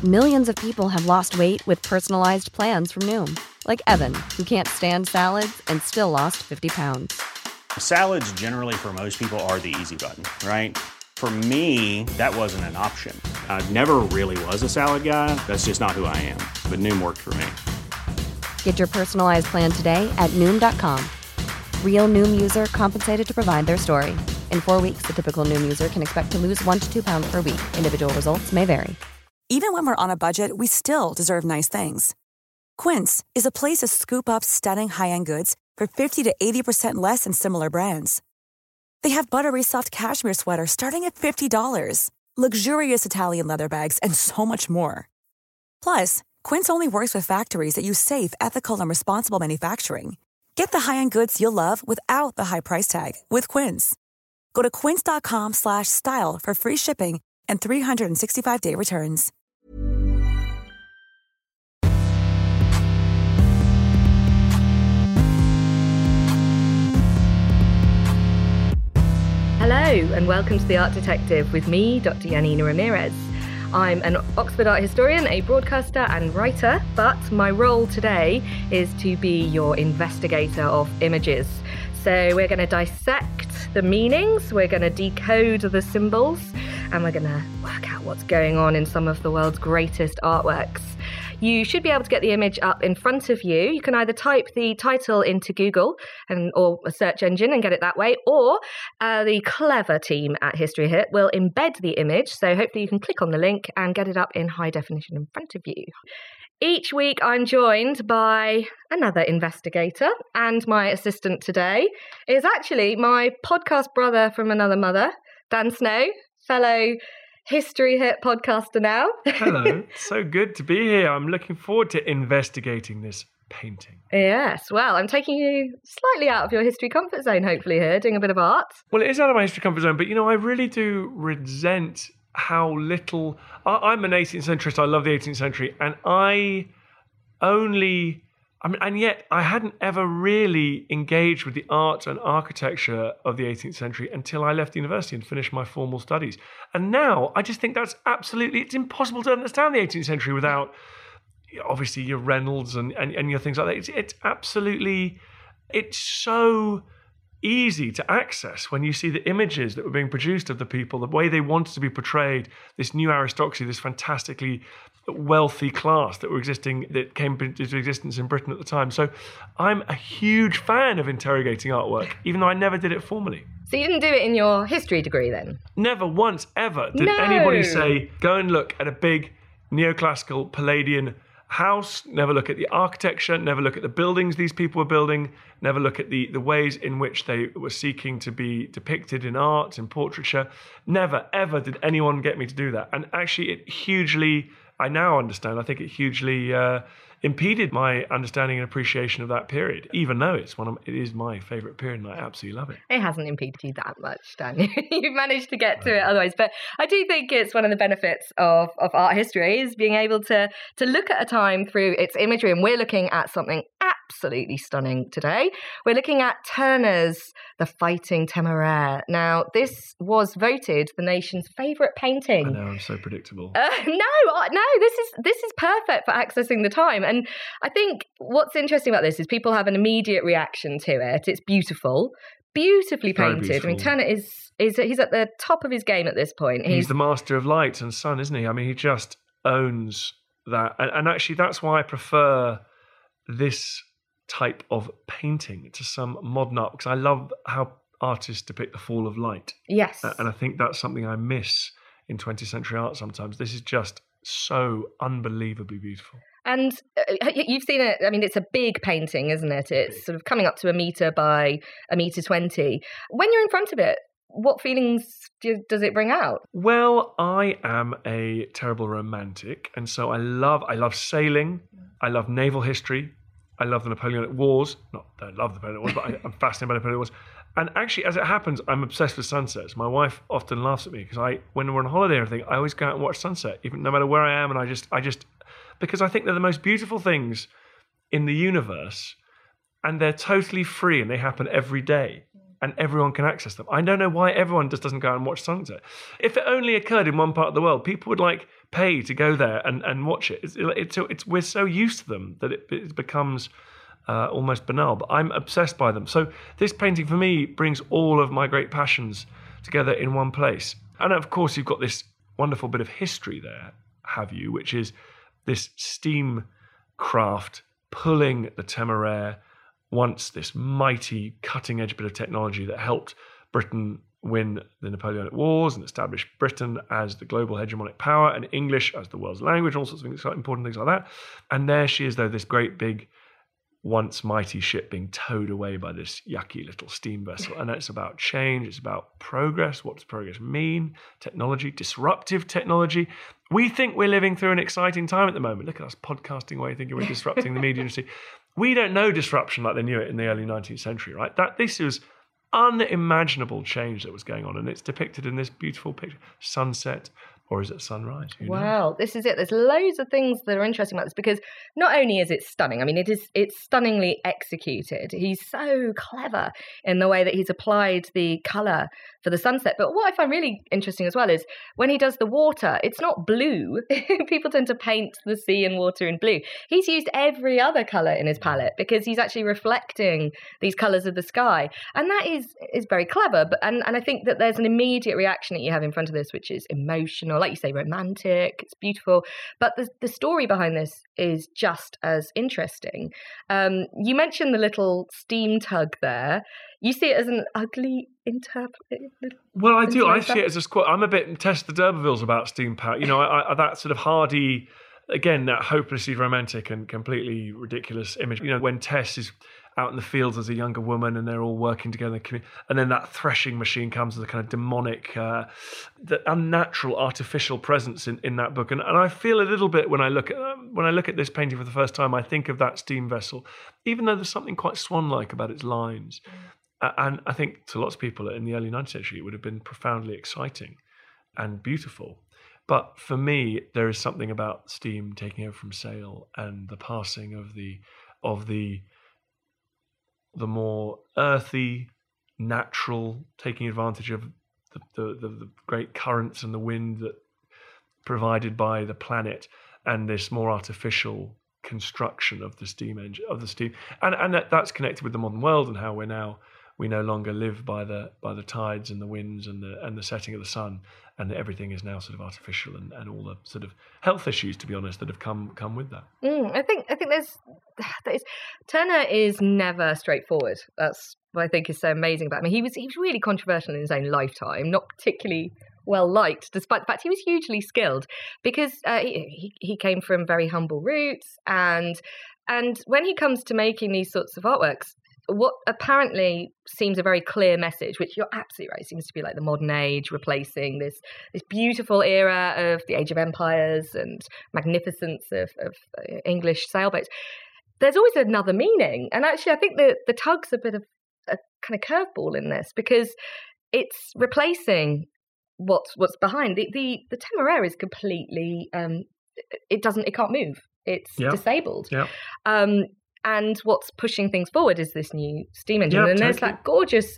Millions of people have lost weight with personalized plans from Noom. Like Evan, who can't stand salads and still lost 50 pounds. Salads generally for most people are the easy button, right? For me, that wasn't an option. I never really was a salad guy. That's just not who I am. But Noom worked for me. Get your personalized plan today at Noom.com. Real Noom user compensated to provide their story. In 4 weeks, the typical Noom user can expect to lose 1 to 2 pounds per week. Individual results may vary. Even when we're on a budget, we still deserve nice things. Quince is a place to scoop up stunning high-end goods for 50 to 80% less than similar brands. They have buttery soft cashmere sweaters starting at $50, luxurious Italian leather bags, and so much more. Plus, Quince only works with factories that use safe, ethical, and responsible manufacturing. Get the high-end goods you'll love without the high price tag with Quince. Go to quince.com/style for free shipping and 365-day returns. Hello and welcome to The Art Detective with me, Dr. Yanina Ramirez. I'm an Oxford art historian, a broadcaster and writer, but my role today is to be your investigator of images. So we're going to dissect the meanings, we're going to decode the symbols, and we're going to work out what's going on in some of the world's greatest artworks. You should be able to get the image up in front of you. You can either type the title into Google or a search engine and get it that way, or the clever team at History Hit will embed the image, so hopefully you can click on the link and get it up in high definition in front of you. Each week I'm joined by another investigator, and my assistant today is actually my podcast brother from another mother, Dan Snow, fellow History Hit podcaster now. Hello, so good to be here. I'm looking forward to investigating this painting. Yes, well, I'm taking you slightly out of your history comfort zone, hopefully, here, doing a bit of art. Well, it is out of my history comfort zone, but I really do resent how little... I'm an 18th centurist, I love the 18th century, and and yet I hadn't ever really engaged with the art and architecture of the 18th century until I left university and finished my formal studies. And now I just think it's impossible to understand the 18th century without, obviously, your Reynolds and your things like that. It's so easy to access when you see the images that were being produced of the people, the way they wanted to be portrayed, this new aristocracy, this fantastically wealthy class that came into existence in Britain at the time. So I'm a huge fan of interrogating artwork, even though I never did it formally. So you didn't do it in your history degree then? Never once ever did anybody say, go and look at a big neoclassical Palladian house, never look at the architecture, never look at the buildings these people were building, never look at the ways in which they were seeking to be depicted in art, in portraiture. Never, ever did anyone get me to do that. And actually, I now understand, I think it hugely impeded my understanding and appreciation of that period, even though it is my favourite period and I absolutely love it. It hasn't impeded you that much, Dan. You've managed to get to it otherwise. But I do think it's one of the benefits of art history is being able to look at a time through its imagery. And we're looking at something absolutely stunning today. We're looking at Turner's The Fighting Temeraire. Now, this was voted the nation's favourite painting. I know, I'm so predictable. No, this is perfect for accessing the time. And I think what's interesting about this is people have an immediate reaction to it. It's beautiful, beautifully painted. Beautiful. I mean, Turner he's at the top of his game at this point. He's the master of light and sun, isn't he? I mean, he just owns that. And actually, that's why I prefer this type of painting to some modern art, because I love how artists depict the fall of light. Yes. And I think that's something I miss in 20th century art sometimes. This is just so unbelievably beautiful. And you've seen it. I mean, it's a big painting, isn't it? It's sort of coming up to 1 metre by 1.20 meters. When you're in front of it, what feelings does it bring out? Well, I am a terrible romantic, and so I love sailing. I love naval history. I love the Napoleonic Wars. Not that I love the Napoleonic Wars, but I'm fascinated by the Napoleonic Wars. And actually, as it happens, I'm obsessed with sunsets. My wife often laughs at me because when we're on holiday or anything, I always go out and watch sunset, even no matter where I am. And I just because I think they're the most beautiful things in the universe, and they're totally free and they happen every day. and everyone can access them. I don't know why everyone just doesn't go and watch sunset. If it only occurred in one part of the world, people would like pay to go there and watch it. We're so used to them that it becomes almost banal, but I'm obsessed by them. So this painting for me brings all of my great passions together in one place. And of course, you've got this wonderful bit of history there, have you, which is this steam craft pulling the Temeraire, once this mighty cutting-edge bit of technology that helped Britain win the Napoleonic Wars and establish Britain as the global hegemonic power and English as the world's language, all sorts of things, important things like that. And there she is, though, this great big, once mighty ship being towed away by this yucky little steam vessel. And it's about change, it's about progress. What does progress mean? Technology, disruptive technology. We think we're living through an exciting time at the moment. Look at us podcasting away, thinking we're disrupting the media industry. We don't know disruption like they knew it in the early 19th century, right? This was unimaginable change that was going on, and it's depicted in this beautiful picture. Sunset, or is it sunrise? Wow, this is it. There's loads of things that are interesting about this, because not only is it stunning, I mean, it's stunningly executed. He's so clever in the way that he's applied the colour for the sunset. But what I find really interesting as well is when he does the water, it's not blue. People tend to paint the sea and water in blue. He's used every other colour in his palette because he's actually reflecting these colours of the sky. And that is very clever. But and I think that there's an immediate reaction that you have in front of this, which is emotional, like you say, romantic, it's beautiful. But the story behind this is just as interesting. You mentioned the little steam tug there. You see it as an ugly Well, I do. I see it as a squat. I'm a bit Tess the D'Urbervilles about steam power. You know, I that sort of hardy, again, that hopelessly romantic and completely ridiculous image. You know, when Tess is out in the fields as a younger woman and they're all working together, and then that threshing machine comes as a kind of demonic, the unnatural, artificial presence in that book. And I feel a little bit when I look at this painting for the first time, I think of that steam vessel, even though there's something quite swan-like about its lines. And I think to lots of people in the early 19th century, it would have been profoundly exciting and beautiful. But for me, there is something about steam taking over from sail and the passing of the more earthy, natural, taking advantage of the great currents and the wind that provided by the planet, and this more artificial construction of the steam engine, and that's connected with the modern world and how we no longer live by the tides and the winds and the setting of the sun, and everything is now sort of artificial, and all the sort of health issues, to be honest, that have come with that. I think Turner is never straightforward. That's what I think is so amazing about him. He was really controversial in his own lifetime, not particularly well liked, despite the fact he was hugely skilled, because he came from very humble roots, and when he comes to making these sorts of artworks, what apparently seems a very clear message, which you're absolutely right, seems to be like the modern age replacing this beautiful era of the Age of Empires and magnificence of English sailboats. There's always another meaning, and actually I think the tug's a bit of a kind of curveball in this, because it's replacing what's behind. The Temeraire is completely it can't move. It's disabled. Yeah. And what's pushing things forward is this new steam engine. And there's that gorgeous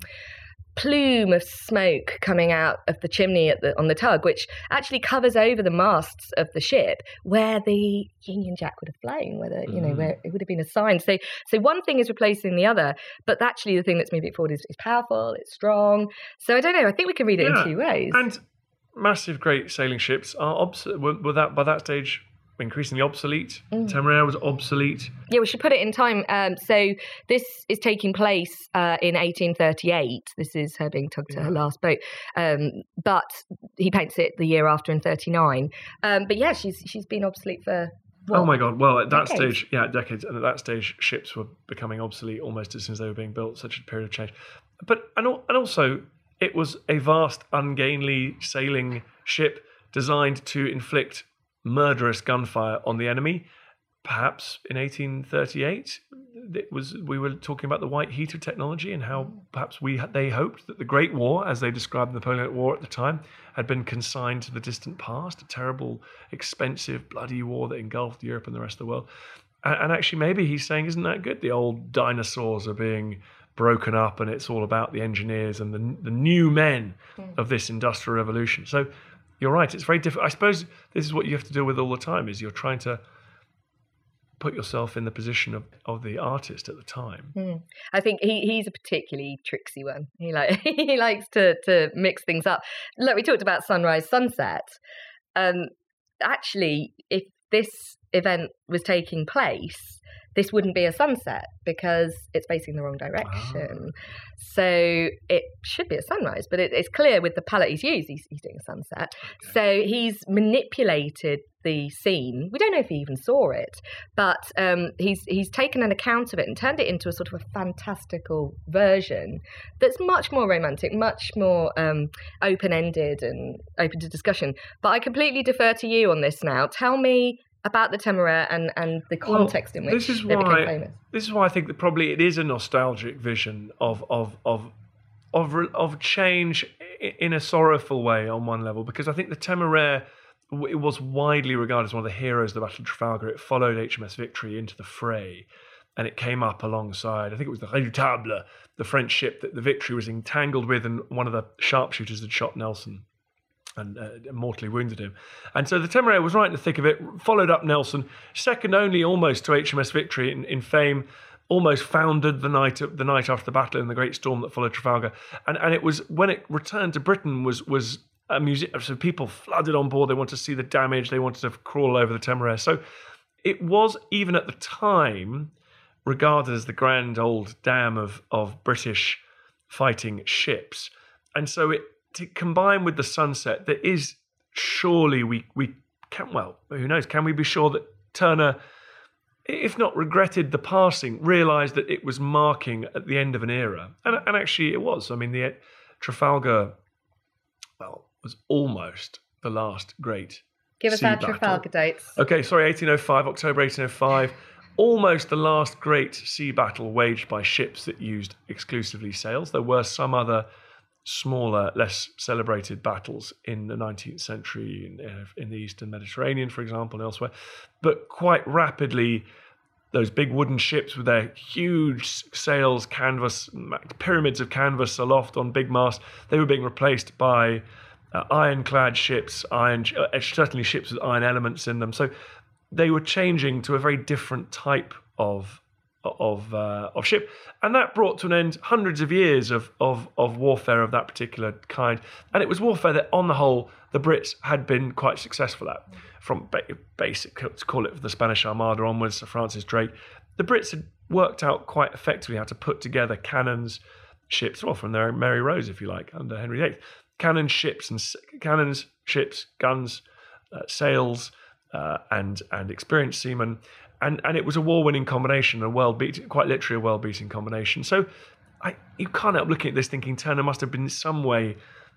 plume of smoke coming out of the chimney on the tug, which actually covers over the masts of the ship where the Union Jack would have flown, where it would have been assigned. So one thing is replacing the other, but actually the thing that's moving it forward is powerful, it's strong. So I don't know, I think we can read it in two ways. And massive, great sailing ships are by that stage increasingly obsolete. Temeraire was obsolete. Yeah, we should put it in time. So this is taking place in 1838. This is her being tugged to her last boat. But he paints it the year after in 39. But yeah, she's been obsolete for what? Oh my God. Well, at that decades. stage, decades. And at that stage, ships were becoming obsolete almost as soon as they were being built. Such a period of change. But and also, it was a vast, ungainly sailing ship designed to inflict murderous gunfire on the enemy. Perhaps in 1838, we were talking about the white heat of technology and how perhaps they hoped that the Great War, as they described the Napoleonic War at the time, had been consigned to the distant past, a terrible, expensive, bloody war that engulfed Europe and the rest of the world. And actually, maybe he's saying, isn't that good? The old dinosaurs are being broken up and it's all about the engineers and the new men of this industrial revolution. So you're right, it's very difficult. I suppose this is what you have to deal with all the time, is you're trying to put yourself in the position of the artist at the time. I think he's a particularly tricksy one. He likes to mix things up. Look, we talked about sunrise, sunset. Actually, if this event was taking place, this wouldn't be a sunset because it's facing the wrong direction. So it should be a sunrise, but it's clear with the palette he's used, he's doing a sunset. Okay. So he's manipulated the scene. We don't know if he even saw it, but he's taken an account of it and turned it into a sort of a fantastical version that's much more romantic, much more open-ended and open to discussion. But I completely defer to you on this now. Tell me about the Temeraire and the context in which they became famous. This is why I think that probably it is a nostalgic vision of change in a sorrowful way on one level, because I think the Temeraire, it was widely regarded as one of the heroes of the Battle of Trafalgar. It followed HMS Victory into the fray, and it came up alongside, I think it was the Redoutable, the French ship that the Victory was entangled with, and one of the sharpshooters had shot Nelson and mortally wounded him. And so the Temeraire was right in the thick of it, followed up Nelson, second only almost to HMS Victory in fame, almost foundered the night after the battle in the great storm that followed Trafalgar. And it was, when it returned to Britain, was a museum. So people flooded on board. They wanted to see the damage. They wanted to crawl over the Temeraire. So it was, even at the time, regarded as the grand old dam of British fighting ships. And so it, to combine with the sunset, there is surely we can, well, who knows, can we be sure that Turner, if not regretted the passing, realised that it was marking at the end of an era? And actually it was. I mean, the Trafalgar, well, was almost the last great Give us sea our battle. Trafalgar dates. Okay, sorry, 1805, October 1805. Almost the last great sea battle waged by ships that used exclusively sails. There were some other smaller, less celebrated battles in the 19th century in the Eastern Mediterranean, for example, and elsewhere. But quite rapidly, those big wooden ships with their huge sails, canvas, pyramids of canvas aloft on big masts, they were being replaced by ironclad ships, certainly ships with iron elements in them. So they were changing to a very different type of ship, and that brought to an end hundreds of years of warfare of that particular kind. And it was warfare that, on the whole, the Brits had been quite successful at, from basic, let's call it the Spanish Armada onwards, Sir Francis Drake. The Brits had worked out quite effectively how to put together cannons, ships, well, from their Mary Rose, if you like, under Henry VIII. Cannons, ships, guns, sails, and experienced seamen. And it was a war-winning combination, quite literally a world-beating combination. So you can't help looking at this thinking Turner must have been in some way.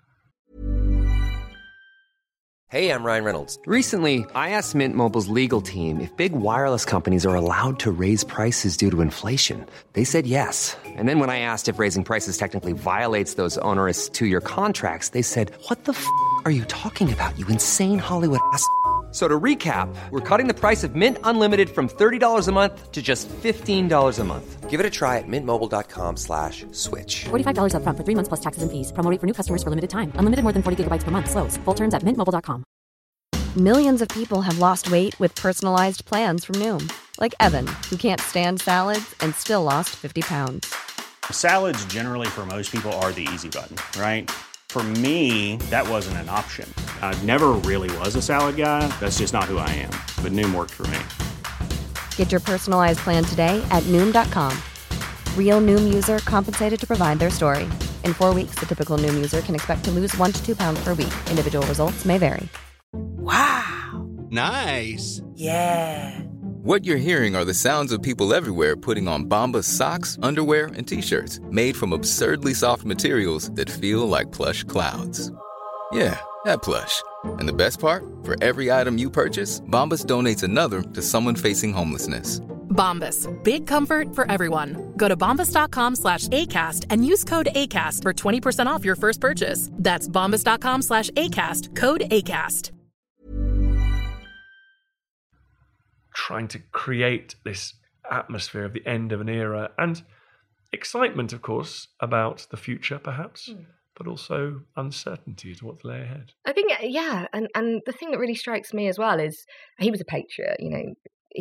Hey, I'm Ryan Reynolds. Recently, I asked Mint Mobile's legal team if big wireless companies are allowed to raise prices due to inflation. They said yes. And then when I asked if raising prices technically violates those onerous 2-year contracts, they said, "What the f*** are you talking about, you insane Hollywood ass?" So to recap, we're cutting the price of Mint Unlimited from $30 a month to just $15 a month. Give it a try at mintmobile.com/switch. $45 up front for 3 months plus taxes and fees. Promo rate for new customers for limited time. Unlimited more than 40 gigabytes per month. Slows full terms at mintmobile.com. Millions of people have lost weight with personalized plans from Noom. Like Evan, who can't stand salads and still lost 50 pounds. Salads generally for most people are the easy button, right? For me, that wasn't an option. I never really was a salad guy. That's just not who I am. But Noom worked for me. Get your personalized plan today at Noom.com. Real Noom user compensated to provide their story. In 4 weeks, the typical Noom user can expect to lose 1 to 2 pounds per week. Individual results may vary. Wow. Nice. Yeah. What you're hearing are the sounds of people everywhere putting on Bombas socks, underwear, and T-shirts made from absurdly soft materials that feel like plush clouds. Yeah, that plush. And the best part? For every item you purchase, Bombas donates another to someone facing homelessness. Bombas. Big comfort for everyone. Go to bombas.com/ACAST and use code ACAST for 20% off your first purchase. That's bombas.com/ACAST. Code ACAST. Trying to create this atmosphere of the end of an era. And excitement, of course, about the future, perhaps, but also uncertainty as to what to lay ahead. I think, yeah, and the thing that really strikes me as well is he was a patriot. You know,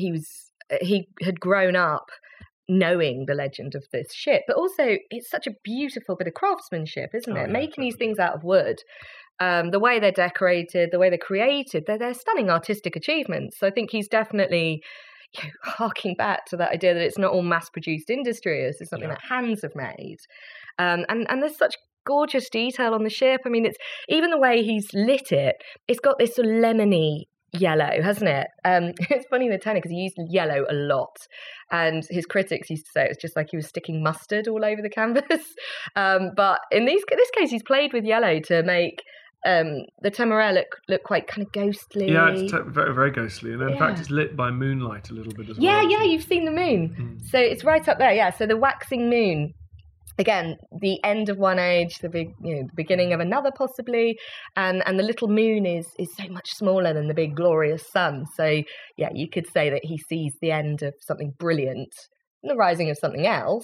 he had grown up knowing the legend of this ship, but also it's such a beautiful bit of craftsmanship, isn't it? Making these things out of wood. The way they're decorated, the way they're created, they're stunning artistic achievements. So I think he's definitely harking back to that idea that it's not all mass-produced industry, it's something that hands have made. And there's such gorgeous detail on the ship. I mean, it's even the way he's lit it, it's got this sort of lemony yellow, hasn't it? It's funny with Tennant because he used yellow a lot, and his critics used to say it's just like he was sticking mustard all over the canvas. But in this case, he's played with yellow to make the Temeraire look quite kind of ghostly. Yeah, it's very, very ghostly. And in fact, it's lit by moonlight a little bit as well. Yeah, you've seen the moon. So it's right up there, yeah. So the waxing moon, again, the end of one age, the beginning of another possibly, and the little moon is so much smaller than the big glorious sun. So yeah, you could say that he sees the end of something brilliant, the rising of something else.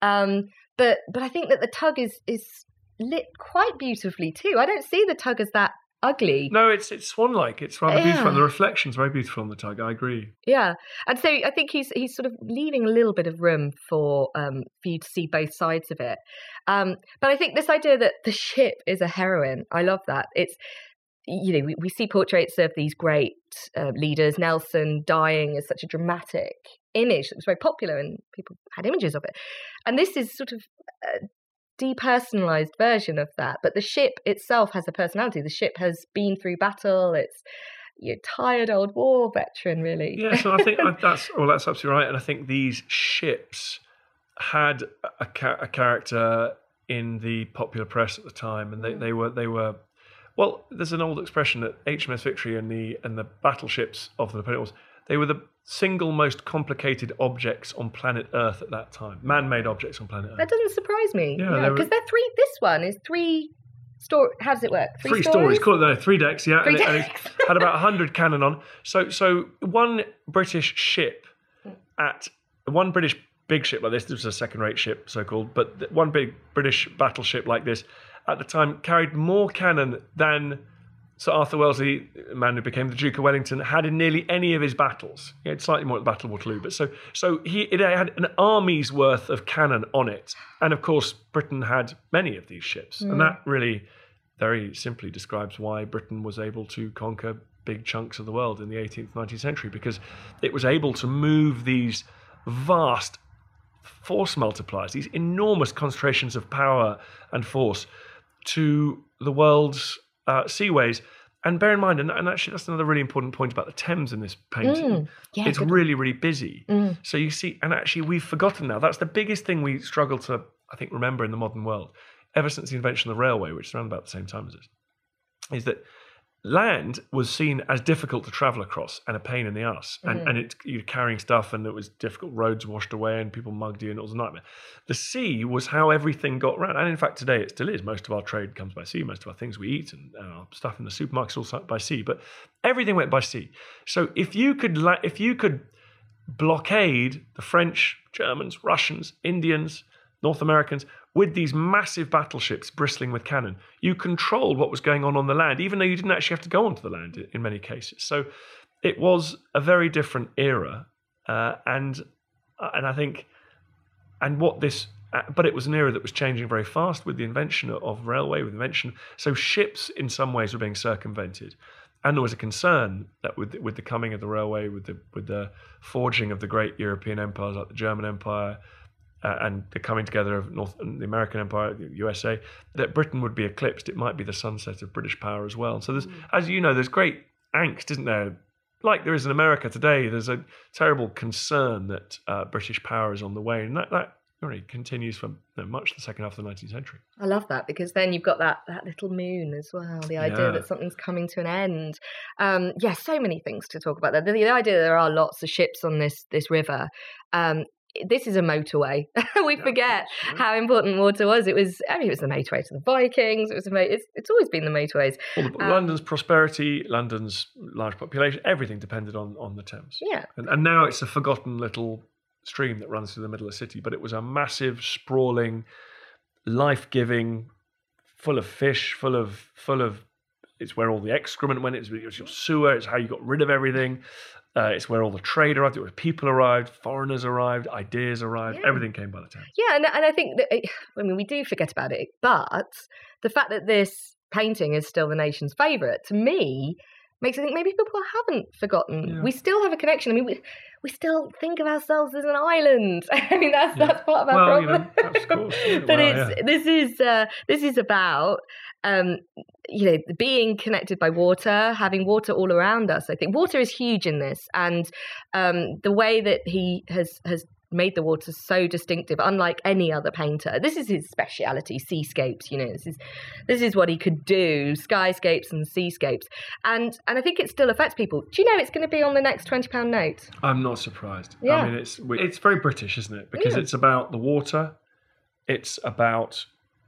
But I think that the tug is lit quite beautifully too. I don't see the tug as that ugly. No, it's swan-like. It's rather beautiful, and the reflection's very beautiful on the tug. I agree. Yeah, and so I think he's sort of leaving a little bit of room for you to see both sides of it. But I think this idea that the ship is a heroine, I love that. It's, you know, we see portraits of these great leaders, Nelson dying as such a dramatic image that was very popular, and people had images of it. And this is sort of depersonalized version of that, but the ship itself has a personality. The ship has been through battle. It's tired old war veteran, really. Yeah, so I think that's absolutely right. And I think these ships had a character in the popular press at the time, and they were. Well, there's an old expression that HMS Victory and the battleships of the Napoleon Wars, they were the single most complicated objects on planet Earth at that time. Man-made objects on planet Earth. That doesn't surprise me. Yeah, because they're three. This one is three. How does it work? Three stories. Call it 3 decks. Yeah, and it had about 100 cannon on. So one British ship one British big ship like this was a second-rate ship, so-called, but one big British battleship like this at the time carried more cannon than Sir Arthur Wellesley, a man who became the Duke of Wellington, had in nearly any of his battles. He had slightly more at the Battle of Waterloo, but so it had an army's worth of cannon on it. And of course, Britain had many of these ships. And that really very simply describes why Britain was able to conquer big chunks of the world in the 18th, 19th century, because it was able to move these vast force multipliers, these enormous concentrations of power and force to the world's seaways. And bear in mind, and actually that's another really important point about the Thames in this painting, it's really, really busy. So you see, and actually we've forgotten now, that's the biggest thing we struggle to, I think, remember in the modern world, ever since the invention of the railway, which is around about the same time as this, is that land was seen as difficult to travel across and a pain in the ass. And you're carrying stuff and it was difficult, roads washed away and people mugged you and it was a nightmare. The sea was how everything got around. And in fact, today it still is. Most of our trade comes by sea. Most of our things we eat and our stuff in the supermarkets all by sea. But everything went by sea. So if you could blockade the French, Germans, Russians, Indians, North Americans with these massive battleships bristling with cannon, you controlled what was going on the land, even though you didn't actually have to go onto the land in many cases. So it was a very different era, and I think, but it was an era that was changing very fast with the invention of railway, with the invention. So ships, in some ways, were being circumvented, and there was a concern that with the coming of the railway, with the forging of the great European empires like the German Empire. And the coming together of the American Empire, the USA, that Britain would be eclipsed. It might be the sunset of British power as well. So there's, as you know, there's great angst, isn't there? Like there is in America today, there's a terrible concern that British power is on the way. And that really continues for much the second half of the 19th century. I love that, because then you've got that little moon as well, the idea that something's coming to an end. So many things to talk about there. The idea that there are lots of ships on this river. This is a motorway. We forget how important water was. It was the motorway to the Vikings. It's always been the motorways. Well, London's prosperity, London's large population, everything depended on the Thames. Yeah. And now it's a forgotten little stream that runs through the middle of the city, but it was a massive, sprawling, life-giving, full of fish, full of. It's where all the excrement went. It's your sewer. It's how you got rid of everything. It's where all the trade arrived. It was people arrived, foreigners arrived, ideas arrived. Yeah. Everything came by the Thames. Yeah, and I think that, we do forget about it, but the fact that this painting is still the nation's favourite, to me, makes me think maybe people haven't forgotten. Yeah. We still have a connection. I mean, we still think of ourselves as an island. I mean, that's part of our problem. Of course. But this is about being connected by water, having water all around us. I think water is huge in this, and the way that he has made the water so distinctive, unlike any other painter. This is his speciality, seascapes. This is what he could do: skyscapes and seascapes. And I think it still affects people. Do you know it's going to be on the next £20 note? I'm not surprised. Yeah. I mean, it's very British, isn't it? Because it's about the water. It's about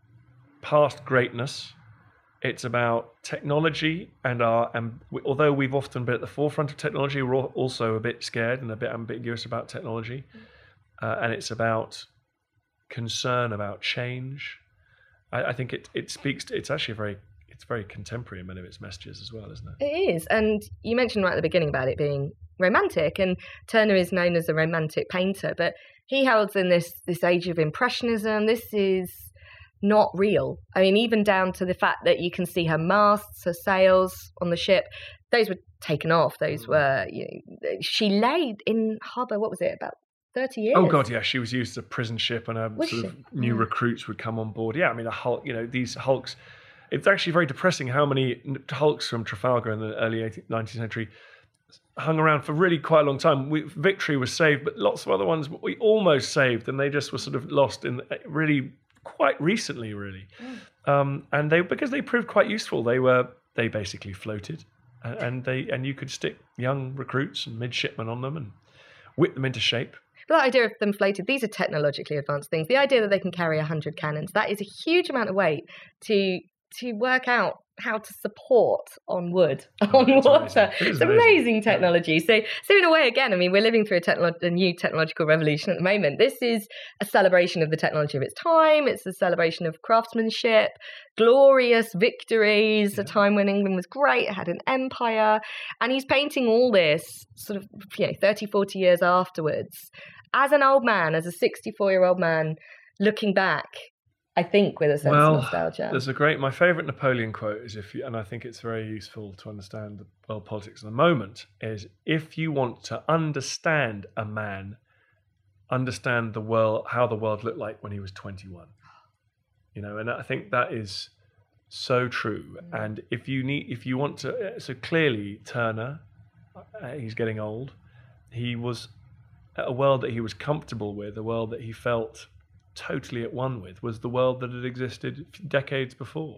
past greatness. It's about technology, and although we've often been at the forefront of technology, we're also a bit scared and a bit ambiguous about technology. And it's about concern about change. I think it speaks to, it's actually very contemporary in many of its messages as well, isn't it? It is. And you mentioned right at the beginning about it being romantic, and Turner is known as a romantic painter, but he heralds in this age of impressionism. This is not real. I mean, even down to the fact that you can see her masts, her sails on the ship, those were taken off. Those were, she laid in harbour, what was it, about 30 years? Oh, God, yeah. She was used as a prison ship, and new recruits would come on board. Yeah, I mean, a hulk, these hulks. It's actually very depressing how many hulks from Trafalgar in the early 19th century hung around for really quite a long time. Victory was saved, but lots of other ones we almost saved, and they just were sort of lost in really quite recently, really. And because they proved quite useful, they basically floated, and you could stick young recruits and midshipmen on them and whip them into shape. But that idea of them floated, these are technologically advanced things. The idea that they can carry 100 cannons, that is a huge amount of weight to work out how to support on wood, on water. It's amazing technology. So in a way, again, I mean, we're living through a new technological revolution at the moment. This is a celebration of the technology of its time. It's a celebration of craftsmanship, glorious victories, a time when England was great, it had an empire. And he's painting all this sort of 30, 40 years afterwards as an old man, as a 64-year-old man, looking back, I think, with a sense of nostalgia. There's my favourite Napoleon quote is and I think it's very useful to understand the world politics of the moment, is if you want to understand a man, understand the world, how the world looked like when he was 21. And I think that is so true. And if you want to, so clearly Turner, he's getting old. He was a world that he was comfortable with, a world that he felt totally at one with, was the world that had existed decades before.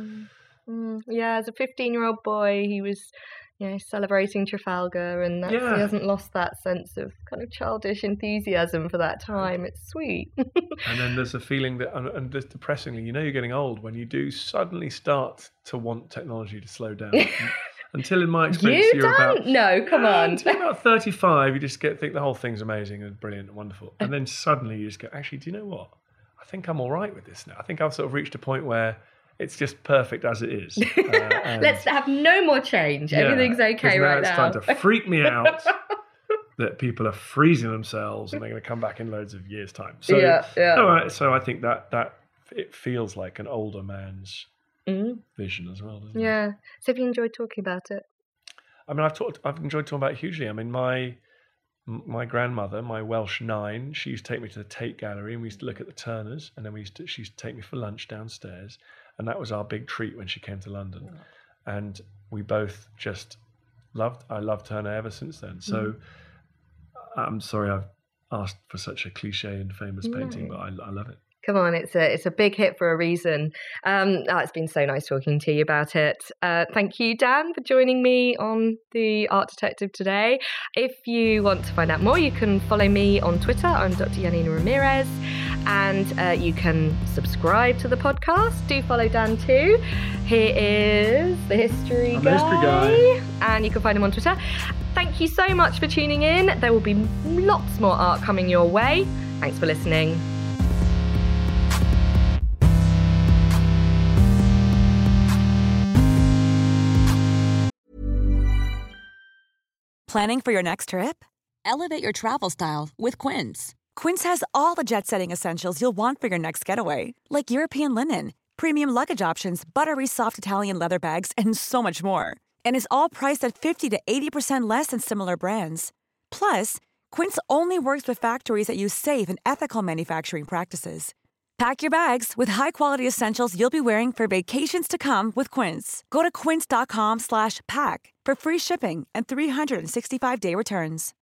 Yeah, as a 15-year-old boy, he was celebrating Trafalgar, and he hasn't lost that sense of kind of childish enthusiasm for that time. It's sweet. And then there's a feeling that, and just depressingly, you're getting old when you do suddenly start to want technology to slow down. Until, in my experience, you're about... No, come on. Until about 35, you just think the whole thing's amazing and brilliant and wonderful. And then suddenly you just go, actually, do you know what? I think I'm all right with this now. I think I've sort of reached a point where it's just perfect as it is. Let's have no more change. Everything's okay right now. It's starting to freak me out that people are freezing themselves and they're going to come back in loads of years' time. So, all right, so I think that it feels like an older man's vision as well, doesn't it? Yeah. So have you enjoyed talking about it? I mean, I've enjoyed talking about it hugely. I mean, my grandmother, my Welsh nine, she used to take me to the Tate Gallery, and we used to look at the Turners, and then she used to take me for lunch downstairs, and that was our big treat when she came to London. And we both just I loved Turner ever since then. So I'm sorry I've asked for such a cliche and famous painting, but I love it. Come on, it's a big hit for a reason. It's been so nice talking to you about it. Thank you, Dan, for joining me on The Art Detective today. If you want to find out more, you can follow me on Twitter. I'm Dr. Janina Ramirez. And you can subscribe to the podcast. Do follow Dan too. He is the History Guy. The History Guy. And you can find him on Twitter. Thank you so much for tuning in. There will be lots more art coming your way. Thanks for listening. Planning for your next trip? Elevate your travel style with Quince. Quince has all the jet-setting essentials you'll want for your next getaway, like European linen, premium luggage options, buttery soft Italian leather bags, and so much more. And is all priced at 50 to 80% less than similar brands. Plus, Quince only works with factories that use safe and ethical manufacturing practices. Pack your bags with high-quality essentials you'll be wearing for vacations to come with Quince. Go to quince.com/pack for free shipping and 365-day returns.